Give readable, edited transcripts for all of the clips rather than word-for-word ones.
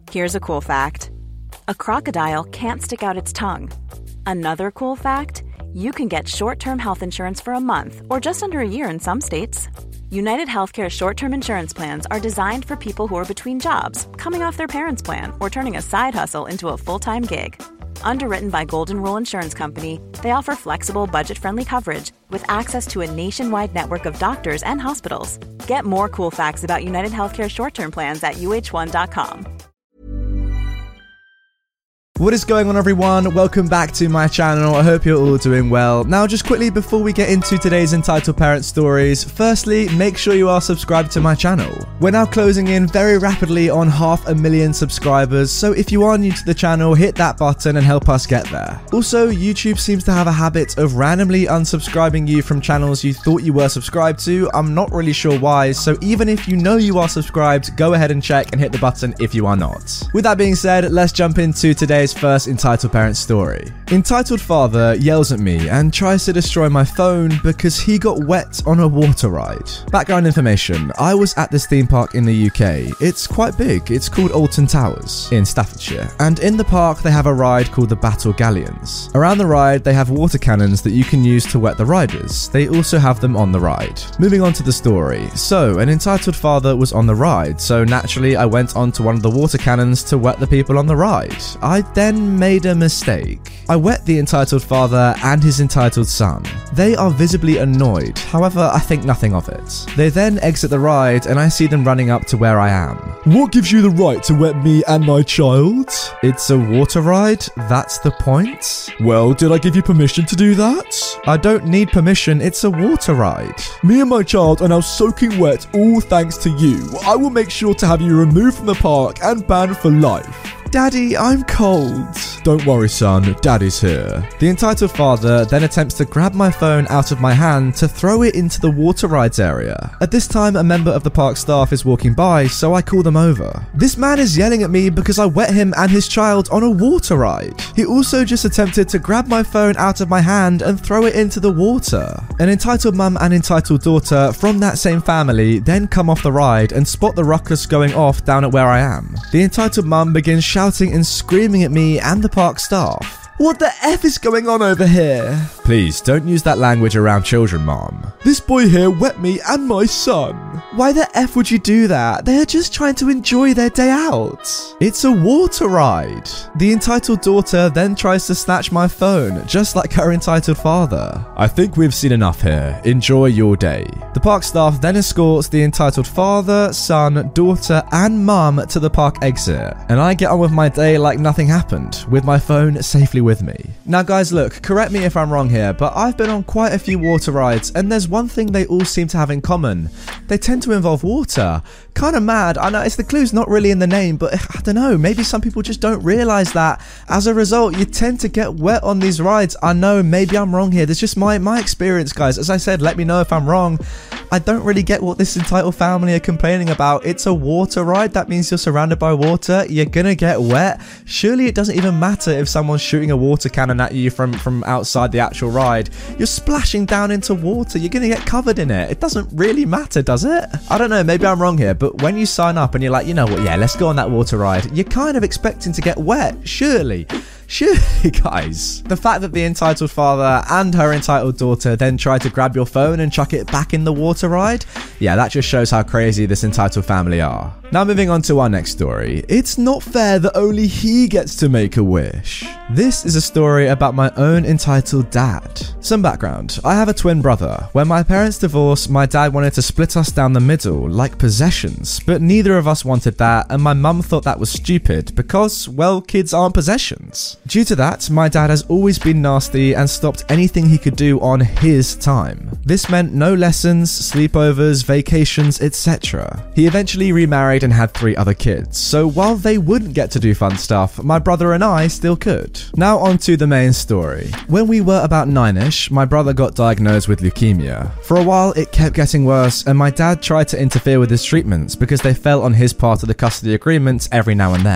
Here's a cool fact. A crocodile can't stick out its tongue. Another cool fact, you can get short-term health insurance for a month or just under a year in some states. United Healthcare short-term insurance plans are designed for people who are between jobs, coming off their parents' plan, or turning a side hustle into a full-time gig. Underwritten by Golden Rule Insurance Company, they offer flexible, budget-friendly coverage with access to a nationwide network of doctors and hospitals. Get more cool facts about United Healthcare short-term plans at uh1.com. What is going on, everyone? Welcome back to my channel. I hope you're all doing well. Now, just quickly before we get into today's entitled parent stories, firstly, make sure you are subscribed to my channel. We're now closing in very rapidly on 500,000 subscribers, so if you are new to the channel, hit that button and help us get there. Also, YouTube seems to have a habit of randomly unsubscribing you from channels you thought you were subscribed to. I'm not really sure why, so even if you know you are subscribed, go ahead and check and hit the button if you are not. With that being said, let's jump into today's first entitled parent story. Entitled father yells at me and tries to destroy my phone because he got wet on a water ride. Background information: I was at this theme park in the UK. It's quite big. It's called Alton Towers in Staffordshire, and in the park they have a ride called the Battle Galleons. Around the ride they have water cannons that you can use to wet the riders. They also have them on the ride. Moving on to the story. So an entitled father was on the ride, so naturally I went onto one of the water cannons to wet the people on the ride. I then made a mistake. I wet the entitled father and his entitled son. They are visibly annoyed, however I think nothing of it. They then exit the ride and I see them running up to where I am. What gives you the right to wet me and my child? It's a water ride, that's the point? Well, did I give you permission to do that? I don't need permission, it's a water ride. Me and my child are now soaking wet, all thanks to you. I will make sure to have you removed from the park and banned for life. Daddy, I'm cold. Don't worry, son. Daddy's here. The entitled father then attempts to grab my phone out of my hand to throw it into the water rides area. At this time, a member of the park staff is walking by, so I call them over. This man is yelling at me because I wet him and his child on a water ride. He also just attempted to grab my phone out of my hand and throw it into the water. An entitled mum and entitled daughter from that same family then come off the ride and spot the ruckus going off down at where I am. The entitled mum begins shouting and screaming at me and the park staff. What the F is going on over here? Please, don't use that language around children, Mom. This boy here wet me and my son. Why the F would you do that? They are just trying to enjoy their day out. It's a water ride. The entitled daughter then tries to snatch my phone, just like her entitled father. I think we've seen enough here. Enjoy your day. The park staff then escorts the entitled father, son, daughter, and mum to the park exit, and I get on with my day like nothing happened, with my phone safely with me. Now guys, look, correct me if I'm wrong here, but I've been on quite a few water rides and there's one thing they all seem to have in common. They tend to involve water. Kind of mad. I know the clue's not really in the name, but I don't know, maybe some people just don't realize that. As a result, you tend to get wet on these rides. I know, maybe I'm wrong here. That's just my experience, guys. As I said, let me know if I'm wrong. I don't really get what this entitled family are complaining about. It's a water ride. That means you're surrounded by water. You're gonna get wet. Surely it doesn't even matter if someone's shooting a water cannon at you from outside the actual ride. You're splashing down into water. You're gonna get covered in it. It doesn't really matter, does it? I don't know. Maybe I'm wrong here, but when you sign up and you're like, you know what? Yeah, let's go on that water ride. You're kind of expecting to get wet, surely. Surely, guys. The fact that the entitled father and her entitled daughter then try to grab your phone and chuck it back in the water ride, yeah, that just shows how crazy this entitled family are. Now moving on to our next story. It's not fair that only he gets to make a wish. This is a story about my own entitled dad. Some background. I have a twin brother. When my parents divorced, my dad wanted to split us down the middle, like possessions, but neither of us wanted that, and my mum thought that was stupid because, well, kids aren't possessions. Due to that, my dad has always been nasty and stopped anything he could do on his time. This meant no lessons, sleepovers, vacations, etc. He eventually remarried and had 3 other kids, so while they wouldn't get to do fun stuff, my brother and I still could. Now on to the main story. When we were about 9ish, my brother got diagnosed with leukemia. For a while it kept getting worse and my dad tried to interfere with his treatments because they fell on his part of the custody agreement every now and then.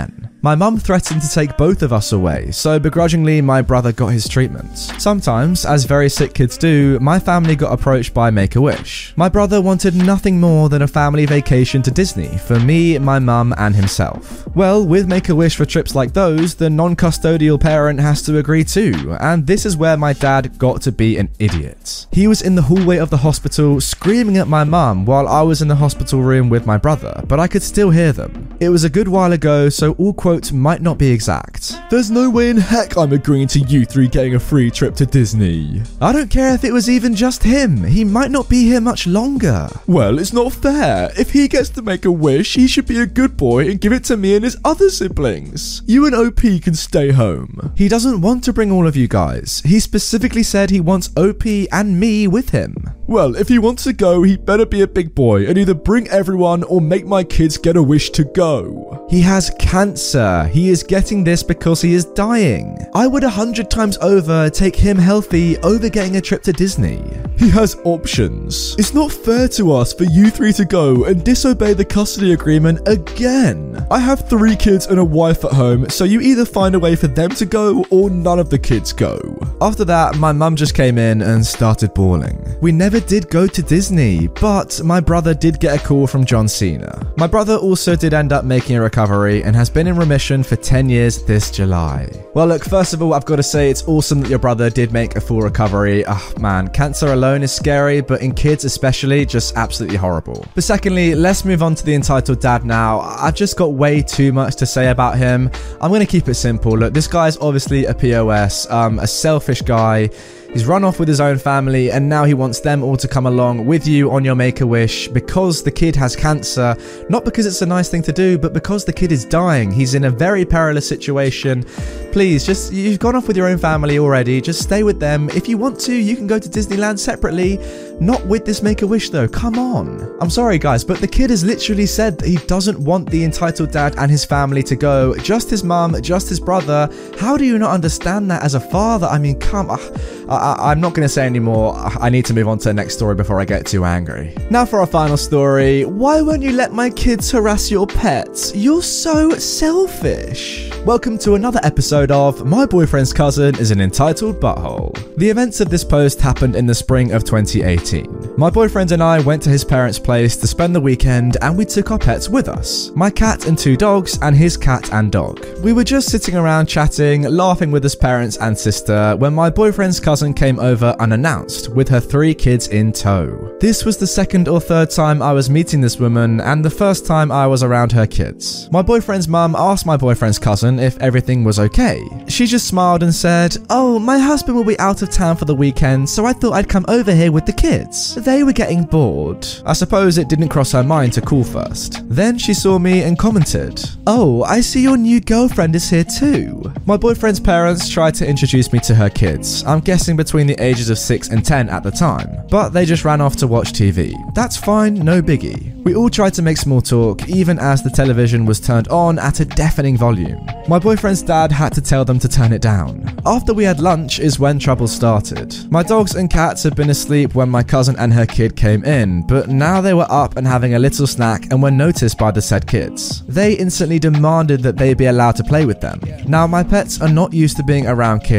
My mum threatened to take both of us away, so begrudgingly my brother got his treatment. Sometimes, as very sick kids do, my family got approached by Make-A-Wish. My brother wanted nothing more than a family vacation to Disney for me, my mum, and himself. Well, with Make-A-Wish for trips like those, the non-custodial parent has to agree too, and this is where my dad got to be an idiot. He was in the hallway of the hospital screaming at my mum while I was in the hospital room with my brother, but I could still hear them. It was a good while ago, so all quotes might not be exact. "There's no way in heck I'm agreeing to you three getting a free trip to Disney." I don't care if it was even just him. He might not be here much longer. "Well, it's not fair. If he gets to make a wish, he should be a good boy and give it to me and his other siblings. You and OP can stay home." He doesn't want to bring all of you guys. He specifically said he wants OP and me with him. "Well, if he wants to go, he better be a big boy and either bring everyone or make my kids get a wish to go." He has cancer. He is getting this because he is dying. I would 100 times over take him healthy over getting a trip to Disney. He has options. It's not fair to us for you three to go and disobey the custody agreement again. I have 3 kids and a wife at home, so you either find a way for them to go or none of the kids go. After that, my mum just came in and started bawling. We never did go to Disney, but my brother did get a call from John Cena. My brother also did end up making a recovery and has been in remission for 10 years this July. Well, look, first of all, I've got to say it's awesome that your brother did make a full recovery. Oh man, cancer alone is scary, but in kids especially, just absolutely horrible. But secondly, let's move on to the entitled dad now. I've just got way too much to say about him. I'm going to keep it simple. Look, this guy's obviously a POS, a selfish guy. He's run off with his own family and now he wants them all to come along with you on your Make-A-Wish because the kid has cancer. Not because it's a nice thing to do, but because the kid is dying. He's in a very perilous situation. Please, you've gone off with your own family already. Just stay with them. If you want to, you can go to Disneyland separately. Not with this Make-A-Wish though. Come on. I'm sorry guys, but the kid has literally said that he doesn't want the entitled dad and his family to go. Just his mum, just his brother. How do you not understand that as a father? I mean, come on. I'm not going to say any more. I need to move on to the next story before I get too angry. Now for our final story. Why won't you let my kids harass your pets? You're so selfish. Welcome to another episode of My Boyfriend's Cousin is an Entitled Butthole. The events of this post happened in the spring of 2018. My boyfriend and I went to his parents' place to spend the weekend and we took our pets with us. My cat and 2 dogs and his cat and dog. We were just sitting around chatting, laughing with his parents and sister when my boyfriend's cousin came over unannounced with her 3 kids in tow. This was the 2nd or 3rd time I was meeting this woman and the first time I was around her kids. My boyfriend's mum asked my boyfriend's cousin if everything was okay. She just smiled and said, "Oh, my husband will be out of town for the weekend, so I thought I'd come over here with the kids. They were getting bored." I suppose it didn't cross her mind to call first. Then she saw me and commented, "Oh, I see your new girlfriend is here too." My boyfriend's parents tried to introduce me to her kids. I'm guessing between the ages of 6 and 10 at the time, but they just ran off to watch TV. That's fine, no biggie. We all tried to make small talk, even as the television was turned on at a deafening volume. My boyfriend's dad had to tell them to turn it down. After we had lunch is when trouble started. My dogs and cats had been asleep when my cousin and her kid came in, but now they were up and having a little snack and were noticed by the said kids. They instantly demanded that they be allowed to play with them. Now my pets are not used to being around kids.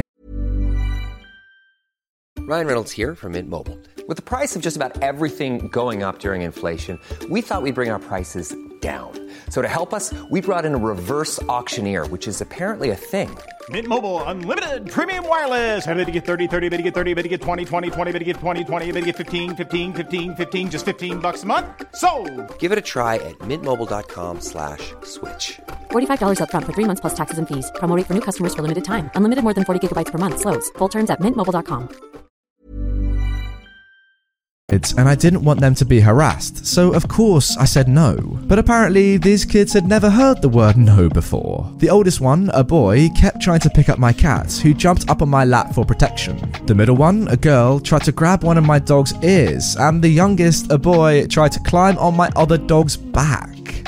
Ryan Reynolds here from Mint Mobile. With the price of just about everything going up during inflation, we thought we'd bring our prices down. So to help us, we brought in a reverse auctioneer, which is apparently a thing. Mint Mobile Unlimited Premium Wireless. How to get 30, 30, how to get 30, how to get 20, 20, 20, how to get 20, 20, how to get 15, 15, 15, 15, just $15 a month? Sold! Give it a try at mintmobile.com/switch. $45 up front for 3 months plus taxes and fees. Promo rate for new customers for limited time. Unlimited more than 40 gigabytes per month. Slows full terms at mintmobile.com. And I didn't want them to be harassed, so of course I said no. But apparently these kids had never heard the word no before. The oldest one, a boy, kept trying to pick up my cat, who jumped up on my lap for protection. The middle one, a girl, tried to grab one of my dog's ears, and the youngest, a boy, tried to climb on my other dog's back.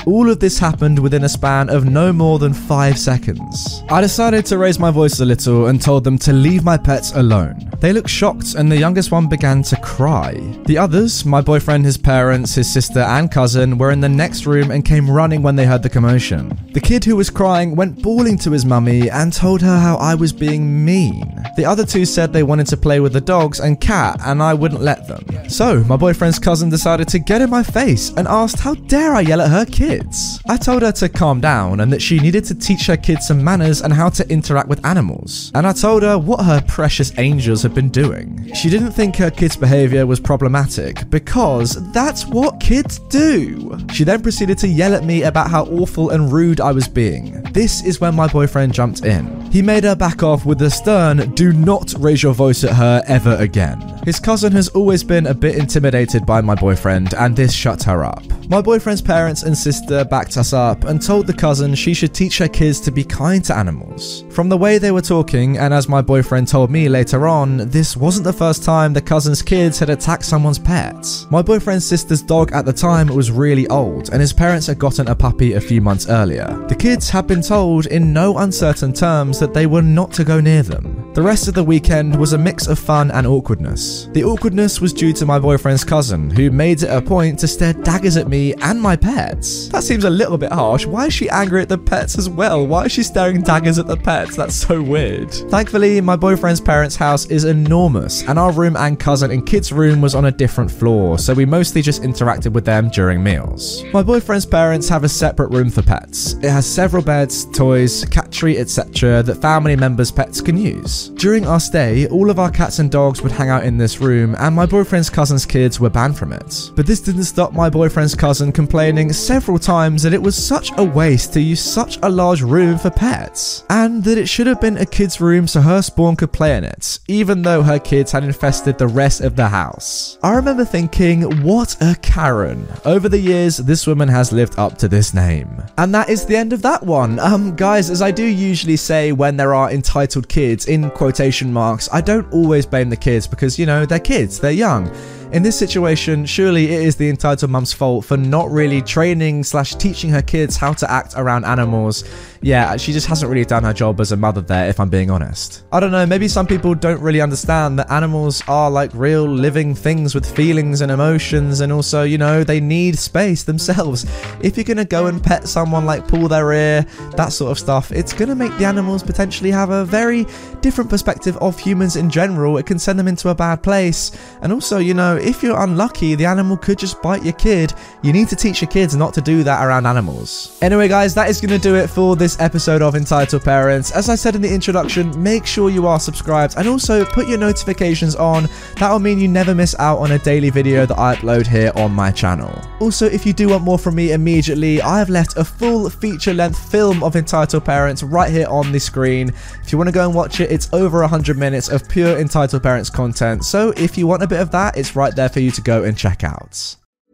All of this happened within a span of no more than 5 seconds. I decided to raise my voice a little and told them to leave my pets alone. They looked shocked and the youngest one began to cry. The others, my boyfriend, his parents, his sister and cousin, were in the next room and came running when they heard the commotion. The kid who was crying went bawling to his mummy and told her how I was being mean. The other two said they wanted to play with the dogs and cat and I wouldn't let them. So my boyfriend's cousin decided to get in my face and asked how dare I yell at her kids. I told her to calm down and that she needed to teach her kids some manners and how to interact with animals. And I told her what her precious angels had been doing. She didn't think her kids' behavior was problematic because that's what kids do. She then proceeded to yell at me about how awful and rude I was being. This is when my boyfriend jumped in. He made her back off with a stern, "Do not raise your voice at her ever again." His cousin has always been a bit intimidated by my boyfriend and this shut her up. My boyfriend's parents and sister backed us up and told the cousin she should teach her kids to be kind to animals. From the way they were talking, and as my boyfriend told me later on, this wasn't the first time the cousin's kids had attacked someone's pets. My boyfriend's sister's dog at the time was really old and his parents had gotten a puppy a few months earlier. The kids had been told in no uncertain terms that they were not to go near them. The rest of the weekend was a mix of fun and awkwardness. The awkwardness was due to my boyfriend's cousin, who made it a point to stare daggers at me and my pets. That seems a little bit harsh. Why is she angry at the pets as well? Why is she staring daggers at the pets? That's so weird. Thankfully, my boyfriend's parents' house is enormous, and our room and cousin and kids' room was on a different floor, so we mostly just interacted with them during meals. My boyfriend's parents have a separate room for pets. It has several beds, toys, cat treat, etc. that family members' pets can use. During our stay, all of our cats and dogs would hang out in this room, and my boyfriend's cousin's kids were banned from it. But this didn't stop my boyfriend's cousin complaining several times that it was such a waste to use such a large room for pets, and that it should have been a kid's room so her spawn could play in it, even though her kids had infested the rest of the house. I remember thinking, what a Karen. Over the years, this woman has lived up to this name. And that is the end of that one. Guys, as I do usually say when there are entitled kids, in quotation marks, I don't always blame the kids because, you know, they're kids, they're young. In this situation, surely it is the entitled mum's fault for not really training/teaching her kids how to act around animals. Yeah, she just hasn't really done her job as a mother there, if I'm being honest. I don't know, maybe some people don't really understand that animals are like real living things with feelings and emotions, and also, you know, they need space themselves. If you're gonna go and pet someone, like pull their ear, that sort of stuff, it's gonna make the animals potentially have a very different perspective of humans in general. It can send them into a bad place. And also, you know, if you're unlucky, the animal could just bite your kid. You need to teach your kids not to do that around animals. Anyway guys, that is going to do it for this episode of Entitled Parents. As I said in the introduction, make sure you are subscribed and also put your notifications on. That will mean you never miss out on a daily video that I upload here on my channel. Also, if you do want more from me immediately, I have left a full feature-length film of Entitled Parents right here on the screen. If you want to go and watch it, it's over 100 minutes of pure Entitled Parents content. So if you want a bit of that, it's right there for you to go and check out.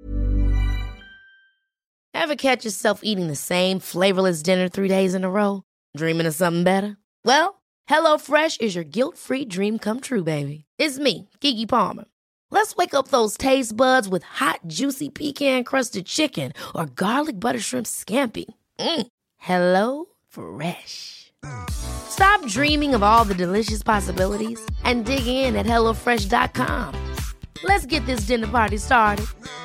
Ever catch yourself eating the same flavorless dinner 3 days in a row? Dreaming of something better? Well, HelloFresh is your guilt-free dream come true, baby. It's me, Keke Palmer. Let's wake up those taste buds with hot, juicy pecan-crusted chicken or garlic butter shrimp scampi. Hello Fresh. Stop dreaming of all the delicious possibilities and dig in at HelloFresh.com. Let's get this dinner party started.